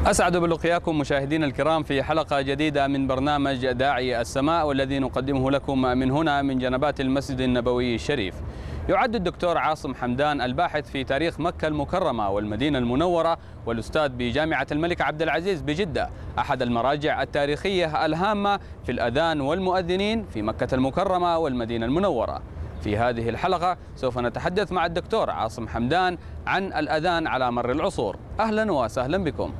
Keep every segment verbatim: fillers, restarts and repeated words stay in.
أسعد بلقياكم مشاهدينا الكرام في حلقة جديدة من برنامج داعي السماء، والذي نقدمه لكم من هنا من جنبات المسجد النبوي الشريف. يعد الدكتور عاصم حمدان الباحث في تاريخ مكة المكرمة والمدينة المنورة والأستاذ بجامعة الملك عبد العزيز بجدة أحد المراجع التاريخية الهامة في الأذان والمؤذنين في مكة المكرمة والمدينة المنورة. في هذه الحلقة سوف نتحدث مع الدكتور عاصم حمدان عن الأذان على مر العصور. أهلا وسهلا بكم.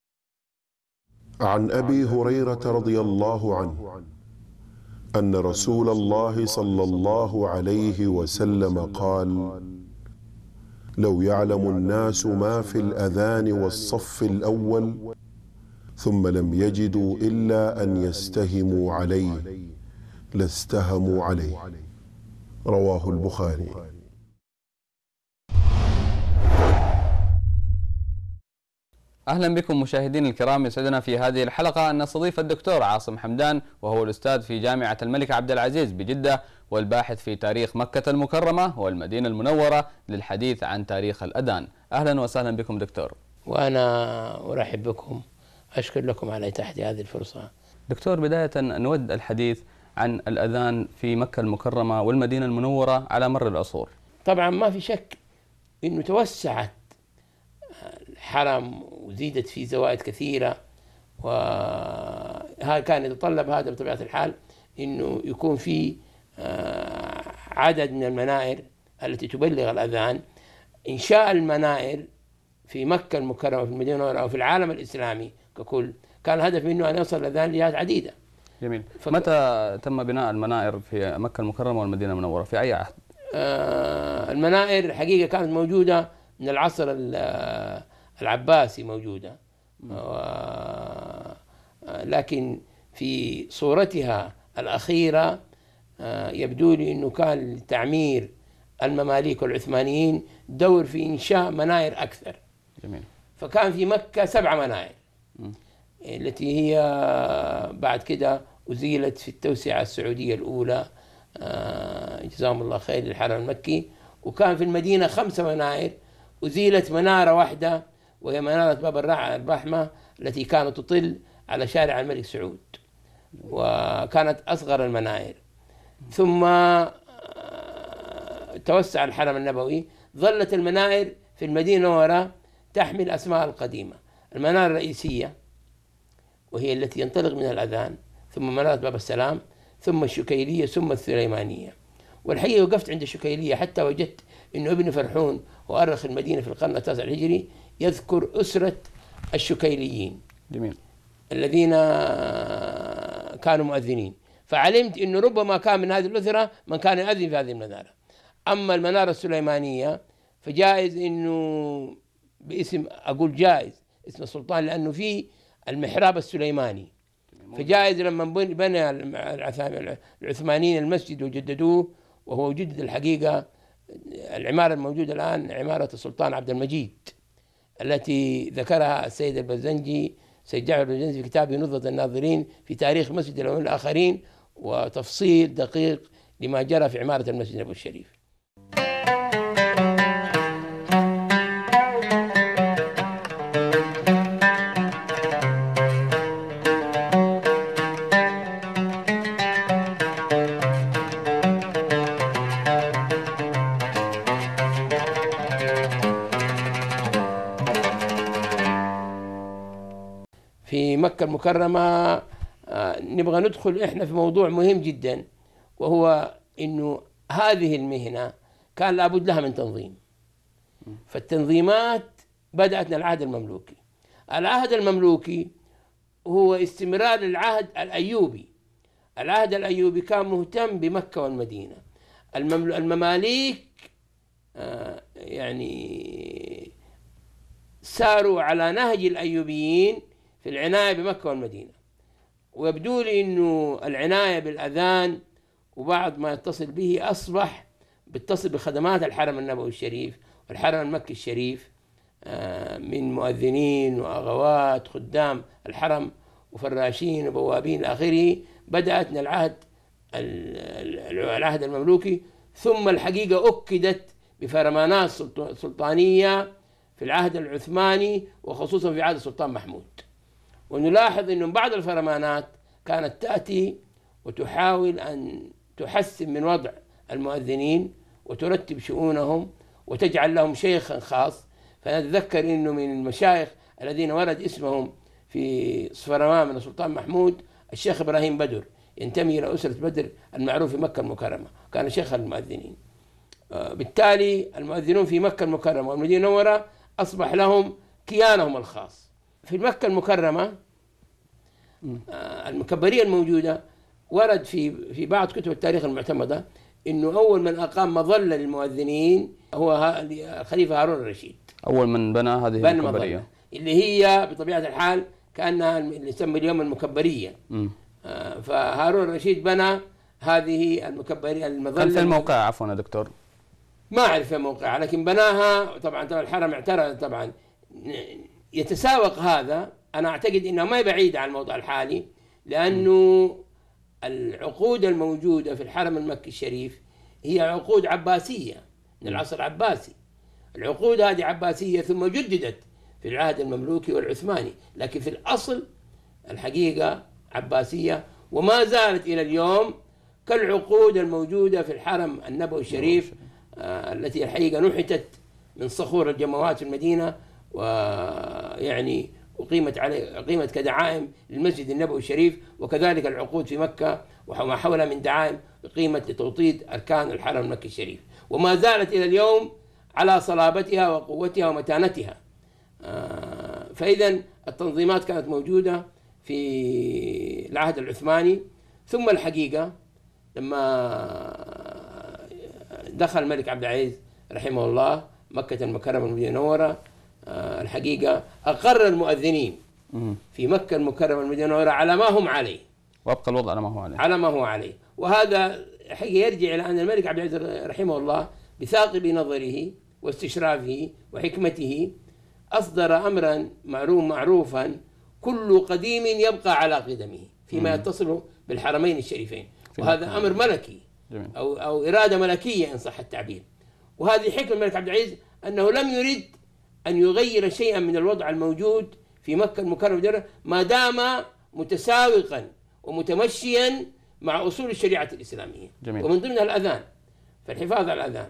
عن أبي هريرة رضي الله عنه أن رسول الله صلى الله عليه وسلم قال: لو يعلم الناس ما في الأذان والصف الأول ثم لم يجدوا إلا أن يستهموا عليه لاستهموا عليه. رواه البخاري. أهلا بكم مشاهدين الكرام. يسعدنا في هذه الحلقة أن نستضيف الدكتور عاصم حمدان، وهو الأستاذ في جامعة الملك عبد العزيز بجدة والباحث في تاريخ مكة المكرمة والمدينة المنورة للحديث عن تاريخ الأذان. أهلا وسهلا بكم دكتور. وأنا أرحب بكم، أشكر لكم على إتاحة هذه الفرصة. دكتور، بداية نود الحديث عن الأذان في مكة المكرمة والمدينة المنورة على مر العصور. طبعا ما في شك أنه توسعت الحرم وزيدت في زوائد كثيرة، وهذا كان يتطلب هذا بطبيعة الحال أنه يكون في عدد من المنائر التي تبلغ الأذان. إنشاء المنائر في مكة المكرمة في المدينة المنورة أو في العالم الإسلامي ككل كان الهدف منه أن يوصل الأذان لجهات عديدة. جميل. فك... متى تم بناء المنائر في مكة المكرمة والمدينة المنورة؟ في أي عهد؟ آه المنائر حقيقة كانت موجودة من العصر العباسي موجودة، لكن في صورتها الأخيرة يبدو لي أنه كان لتعمير المماليك والعثمانيين دور في إنشاء منائر أكثر. جميل. فكان في مكة سبع منائر م. التي هي بعد كده أزيلت في التوسعة السعودية الأولى جزاهم الله خير للحرم المكي. وكان في المدينة خمسة منائر، أزيلت منارة واحدة وهي منارة باب الرحمة التي كانت تطل على شارع الملك سعود، وكانت أصغر المنائر. ثم توسع الحرم النبوي، ظلت المنائر في المدينة المنورة تحمل أسماء القديمة: المنارة الرئيسية وهي التي ينطلق منها الأذان، ثم منارة باب السلام، ثم الشكيلية، ثم السليمانية. والحقيقة وقفت عند الشكيلية حتى وجدت أنه ابن فرحون وأرخ المدينة في القرن التاسع الهجري يذكر أسرة الشكيليين. جميل. الذين كانوا مؤذنين، فعلمت أنه ربما كان من هذه الأسرة من كان يؤذن في هذه المنارة. أما المنارة السليمانية فجائز أنه باسم، أقول جائز اسم السلطان لأنه فيه المحراب السليماني، فجائز لما بنى العثمانيين المسجد وجددوه، وهو جدد الحقيقة العمارة الموجودة الآن عمارة السلطان عبد المجيد التي ذكرها السيد البزنجي سيد جعفر البزنجي في كتابه نظرة الناظرين في تاريخ مسجد الأولين الآخرين، وتفصيل دقيق لما جرى في عمارة المسجد النبوي الشريف. في مكة المكرمة نبغى ندخل إحنا في موضوع مهم جدا، وهو إنه هذه المهنة كان لابد لها من تنظيم. فالتنظيمات بدأت من العهد المملوكي. العهد المملوكي هو استمرار العهد الأيوبي. العهد الأيوبي كان مهتم بمكة والمدينة. المماليك يعني ساروا على نهج الأيوبيين في العناية بمكة والمدينة، ويبدو لي أنه العناية بالأذان وبعض ما يتصل به أصبح بيتصل بخدمات الحرم النبوي الشريف والحرم المكي الشريف من مؤذنين وأغوات خدام الحرم وفراشين وبوابين آخره. بدأت من العهد العهد المملوكي، ثم الحقيقة أكدت بفرمانات سلطانية في العهد العثماني وخصوصا في عهد السلطان محمود. ونلاحظ أن بعض الفرمانات كانت تأتي وتحاول أن تحسن من وضع المؤذنين وترتب شؤونهم وتجعل لهم شيخا خاص. فنتذكر أنه من المشايخ الذين ورد اسمهم في فرمان من السلطان محمود الشيخ إبراهيم بدر، ينتمي إلى أسرة بدر المعروف في مكة المكرمة، كان شيخ المؤذنين. بالتالي المؤذنون في مكة المكرمة والمدينة المنورة أصبح لهم كيانهم الخاص. في مكة المكرمة المكبرية الموجودة ورد في في بعض كتب التاريخ المعتمدة إنه أول من أقام مظلة للمؤذنين هو الخليفة هارون الرشيد. أول من بنى هذه المكبرية اللي هي بطبيعة الحال كأنها اللي يسمى اليوم المكبرية. م. فهارون الرشيد بنى هذه المكبرية المظلة. كان في الموقع عفوا يا دكتور؟ ما أعرف موقعها، لكن بناها طبعا. طبعا الحرم اعترض طبعا. يتساوق هذا، أنا أعتقد أنه ما بعيد عن الموضوع الحالي، لأنه العقود الموجودة في الحرم المكي الشريف هي عقود عباسية من العصر العباسي. العقود هذه عباسية ثم جددت في العهد المملوكي والعثماني، لكن في الأصل الحقيقة عباسية، وما زالت إلى اليوم كالعقود الموجودة في الحرم النبوي الشريف آه التي الحقيقة نحتت من صخور الجموات في المدينة، ويعني وقيمت عليه قيمت كدعائم للمسجد النبوي الشريف، وكذلك العقود في مكة وما حولها من دعائم قيمة لتوطيد أركان الحرم المكي الشريف، وما زالت إلى اليوم على صلابتها وقوتها ومتانتها. آه فإذا التنظيمات كانت موجودة في العهد العثماني. ثم الحقيقة لما دخل الملك عبد العزيز رحمه الله مكة المكرمة والمدينة المنورة، آه الحقيقة أقر المؤذنين في مكة المكرمة والمدينة المنورة على ما هم عليه، وابقى الوضع على ما هو عليه على ما هو عليه. وهذا حقيقة يرجع إلى أن الملك عبد العزيز رحمه الله بثاقب نظره واستشرافه وحكمته أصدر أمرا معروف معروفا كل قديم يبقى على قدمه فيما يتصل بالحرمين الشريفين، وهذا أمر ملكي أو أو إرادة ملكية إن صح التعبير. وهذه حكمة الملك عبد العزيز أنه لم يرد أن يغير شيئا من الوضع الموجود في مكة المكرمة ما دام متساوقا ومتمشيا مع أصول الشريعة الإسلامية. جميل. ومن ضمنها الأذان، فالحفاظ على الأذان.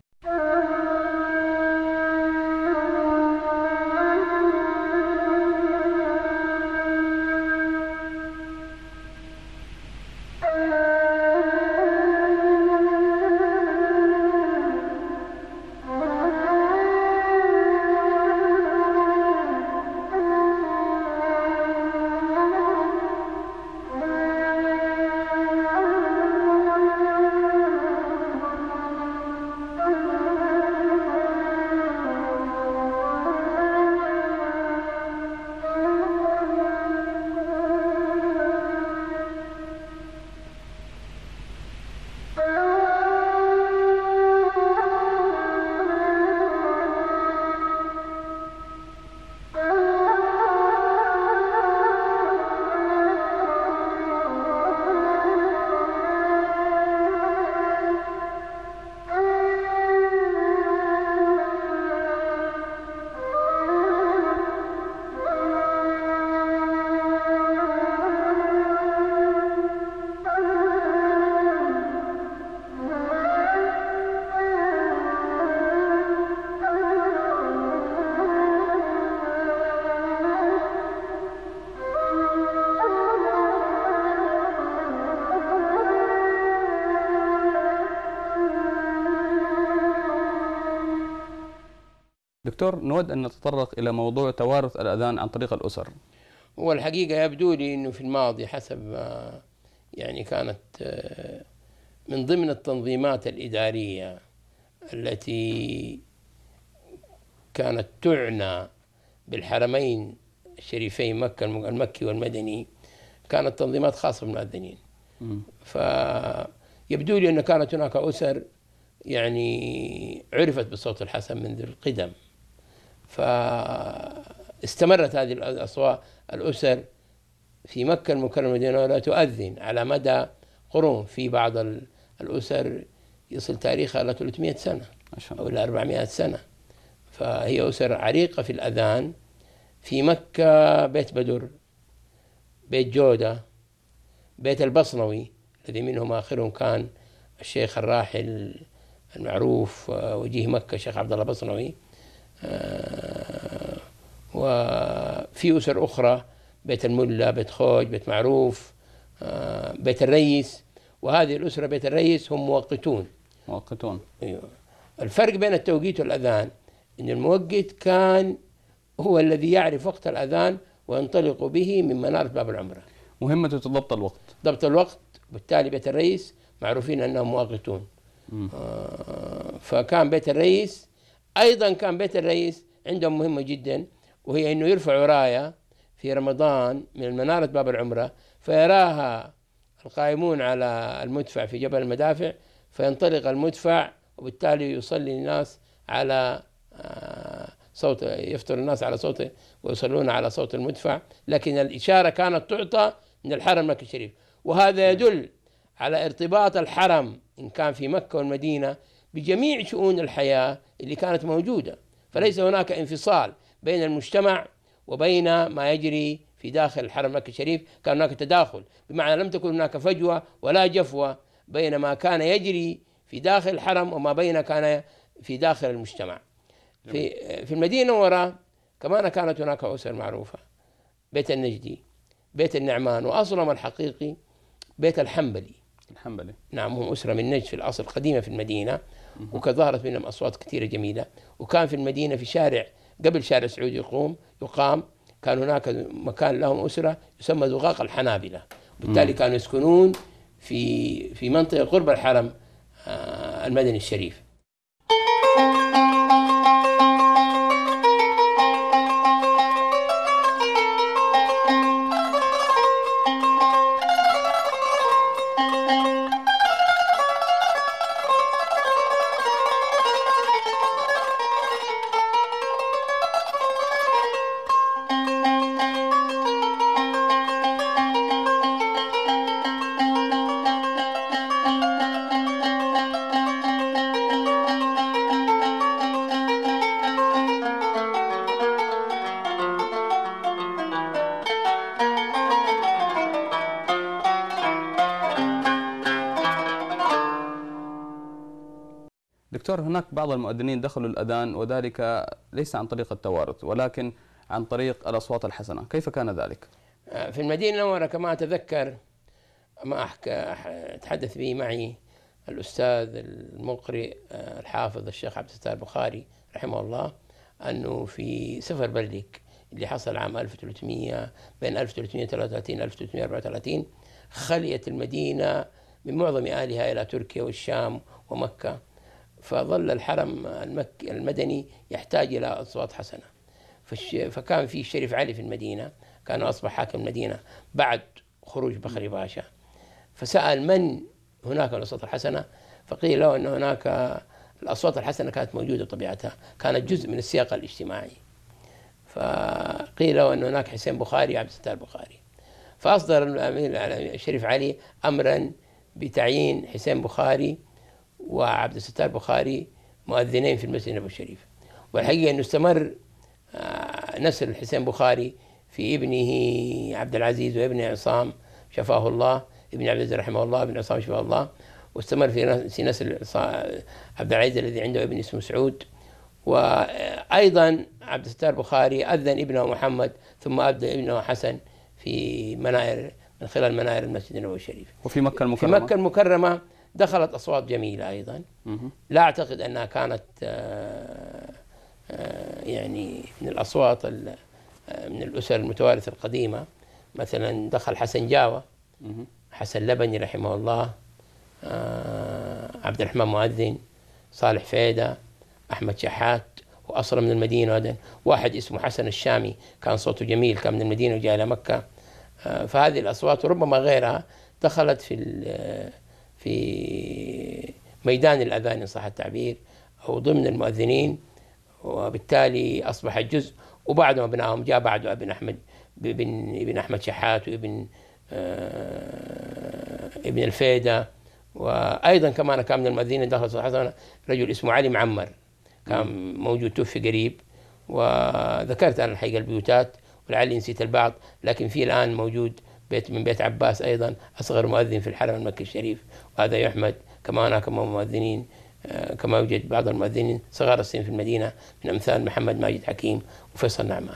دكتور، نود أن نتطرق إلى موضوع توارث الأذان عن طريق الأسر. هو الحقيقة يبدو لي أنه في الماضي حسب يعني كانت من ضمن التنظيمات الإدارية التي كانت تعنى بالحرمين الشريفين مكة المكي والمدني كانت تنظيمات خاصة بالمؤذنين. فيبدو لي أن كانت هناك أسر يعني عرفت بصوت الحسن منذ القدم، فاستمرت هذه الأصوات الأسر في مكة المكرمة والمدينة لا تؤذن على مدى قرون. في بعض الأسر يصل تاريخها إلى ثلاثمئة سنة أو إلى أربعمئة سنة. فهي أسر عريقة في الأذان. في مكة بيت بدر، بيت جودة، بيت البصنوي الذي منهم آخرهم كان الشيخ الراحل المعروف وجيه مكة الشيخ عبد الله البصنوي. وفي أسر أخرى بيت الملا، بيت خوج، بيت معروف، بيت الرئيس. وهذه الأسرة بيت الرئيس هم موقتون. موقتون. أيوه. الفرق بين التوقيت والأذان أن الموقت كان هو الذي يعرف وقت الأذان وينطلق به من منارة باب العمرة. مهمته ضبط الوقت. ضبط الوقت، بالتالي بيت الرئيس معروفين أنهم مواقتون. آه فكان بيت الرئيس أيضا كان بيت الرئيس عندهم مهمة جدا، وهي أنه يرفعوا راية في رمضان من منارة باب العمرة فيراها القائمون على المدفع في جبل المدافع، فينطلق المدفع وبالتالي يصلي الناس على صوت، يفطر الناس على صوته ويصلون على صوت المدفع. لكن الإشارة كانت تعطى من الحرم المكي الشريف، وهذا يدل على ارتباط الحرم إن كان في مكة والمدينة بجميع شؤون الحياة اللي كانت موجودة. فليس هناك انفصال بين المجتمع وبين ما يجري في داخل الحرم المكي الشريف، كان هناك تداخل، بمعنى لم تكن هناك فجوة ولا جفوة بين ما كان يجري في داخل الحرم وما بين كان في داخل المجتمع. في في المدينة وراء كمان كانت هناك أسر معروفة، بيت النجدي، بيت النعمان، وأصلهم الحقيقي بيت الحنبلي. الحنبلي. نعم، هم أسرة من نجد في الأصل قديمة في المدينة، وكظهرت منهم أصوات كثيرة جميلة. وكان في المدينة في شارع قبل شارع سعود يقوم يقام كان هناك مكان لهم أسرة يسمى زقاق الحنابلة، بالتالي كانوا يسكنون في في منطقة قرب الحرم المدني الشريف. دكتور، هناك بعض المؤذنين دخلوا الأذان وذلك ليس عن طريق التوارث ولكن عن طريق الأصوات الحسنة، كيف كان ذلك؟ في المدينة المنورة كما أتذكر ما أحكى تحدث به معي الأستاذ المقرئ الحافظ الشيخ عبد الستار البخاري رحمه الله، أنه في سفر بلك اللي حصل عام ألف وثلاثمئة بين ألف وثلاثمئة وثلاثة وثلاثين و ألف وثلاثمئة وأربعة وثلاثين، خليت المدينة من معظم أهلها إلى تركيا والشام ومكة، فظل الحرم المكي المدني يحتاج إلى أصوات حسنة. فكان في الشريف علي في المدينة، كان أصبح حاكم المدينة بعد خروج بخري باشا، فسأل من هناك الأصوات الحسنة، فقيل له أن هناك الأصوات الحسنة كانت موجودة بطبيعتها، كانت جزء من السياق الاجتماعي. فقيل له أن هناك حسين بخاري وعبد الستار بخاري، فأصدر الأمير الشريف علي أمرا بتعيين حسين بخاري وعبد الستار بخاري مؤذنين في المسجد النبوي الشريف. والحقيقة أنه استمر نسل الحسين بخاري في ابنه عبد العزيز وابنه عصام شفاه الله، ابن عبد العزيز رحمه الله، ابن عصام شفاه الله، واستمر في نسل عبد العزيز الذي عنده ابن اسمه سعود. وأيضا عبد الستار بخاري أذن ابنه محمد، ثم أذن ابنه حسن في منائر من خلال منائر المسجد النبوي الشريف. وفي مكة المكرمة في مكة المكرمة دخلت أصوات جميلة أيضا، لا أعتقد أنها كانت يعني من الأصوات من الأسر المتوارثة القديمة. مثلا دخل حسن جاوة، حسن لبني رحمه الله، عبد الرحمن مؤذن، صالح فيدة، أحمد شحات، وأصل من المدينة. هذا واحد اسمه حسن الشامي كان صوته جميل، كان من المدينة وجاء إلى مكة. فهذه الأصوات وربما غيرها دخلت في في ميدان الأذان إن صح التعبير، أو ضمن المؤذنين، وبالتالي أصبح جزء. وبعدهم ابنائهم جاء بعده ابن أحمد ابن ابن أحمد شحات وابن آه ابن الفيدة. وأيضا كمان كان من المؤذنين دخل صلاة حسنة رجل اسمه علي معمر، كان موجود توفي قريب. وذكرت أنا الحقيقة البيوتات ولعلي نسيت البعض، لكن في الآن موجود بيت من بيت عباس أيضا أصغر مؤذن في الحرم المكي الشريف، وهذا يحمد. كما هناك مؤذنين كما يوجد بعض المؤذنين صغار السن في المدينة من أمثال محمد ماجد حكيم وفيصل نعمان.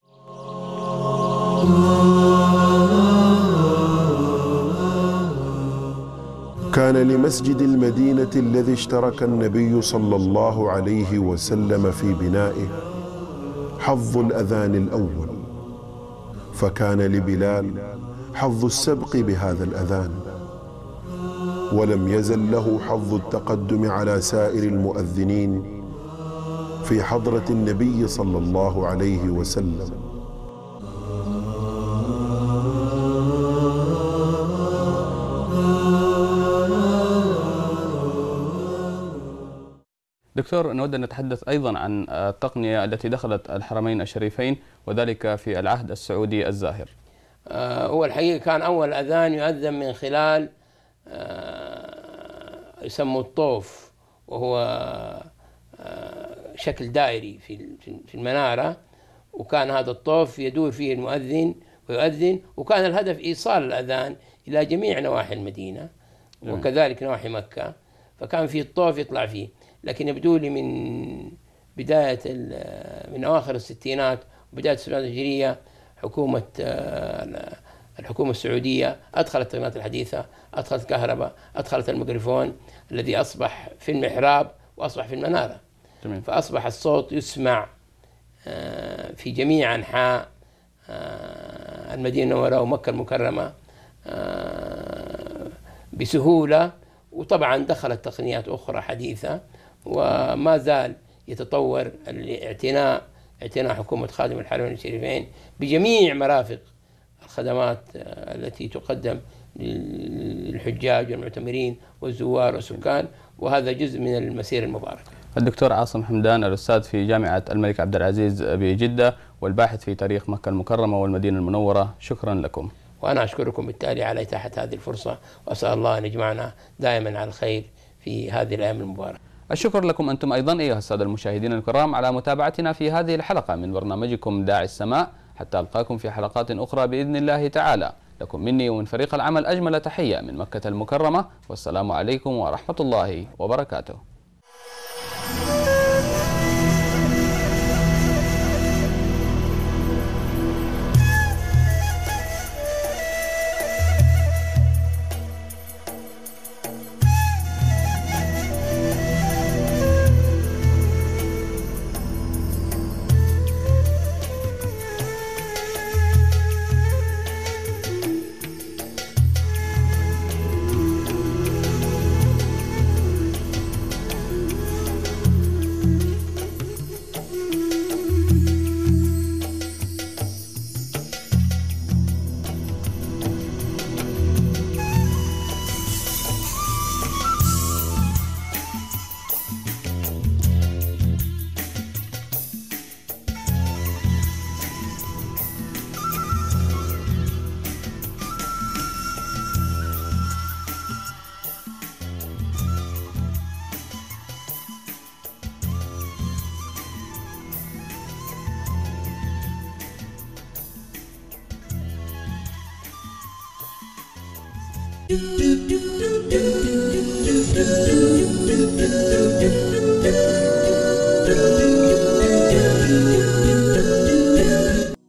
كان لمسجد المدينة الذي اشترك النبي صلى الله عليه وسلم في بنائه حظ الأذان الأول، فكان لبلال حظ السبق بهذا الأذان، ولم يزل له حظ التقدم على سائر المؤذنين في حضرة النبي صلى الله عليه وسلم. دكتور، نود أن نتحدث أيضا عن التقنية التي دخلت الحرمين الشريفين وذلك في العهد السعودي الزاهر. هو الحقيقة كان أول أذان يؤذن من خلال يسموه الطوف، وهو شكل دائري في المنارة، وكان هذا الطوف يدور فيه المؤذن ويؤذن، وكان الهدف إيصال الأذان إلى جميع نواحي المدينة وكذلك نواحي مكة، فكان فيه الطوف يطلع فيه. لكن يبدو لي من بداية من أواخر الستينات وبداية السنوات الهجرية حكومة الحكومة السعودية أدخلت التقنيات الحديثة، أدخلت كهرباء، أدخلت الميكروفون الذي أصبح في المحراب وأصبح في المنارة. جميل. فأصبح الصوت يسمع في جميع أنحاء المدينة المنورة ومكة المكرمة بسهولة. وطبعا دخلت تقنيات أخرى حديثة وما زال يتطور الاعتناء اعتناء حكومة خادم الحرمين الشريفين بجميع مرافق الخدمات التي تقدم للحجاج والمعتمرين والزوار والسكان، وهذا جزء من المسيرة المباركة. الدكتور عاصم حمدان، الأستاذ في جامعة الملك عبد العزيز بجدة والباحث في تاريخ مكة المكرمة والمدينة المنورة، شكرا لكم. وأنا أشكركم بالتالي على إتاحة هذه الفرصة، وأسأل الله أن يجمعنا دائما على الخير في هذه الأيام المباركة. الشكر لكم أنتم أيضا أيها السادة المشاهدين الكرام على متابعتنا في هذه الحلقة من برنامجكم داعي السماء، حتى ألقاكم في حلقات أخرى بإذن الله تعالى. لكم مني ومن فريق العمل أجمل تحية من مكة المكرمة، والسلام عليكم ورحمة الله وبركاته. do do do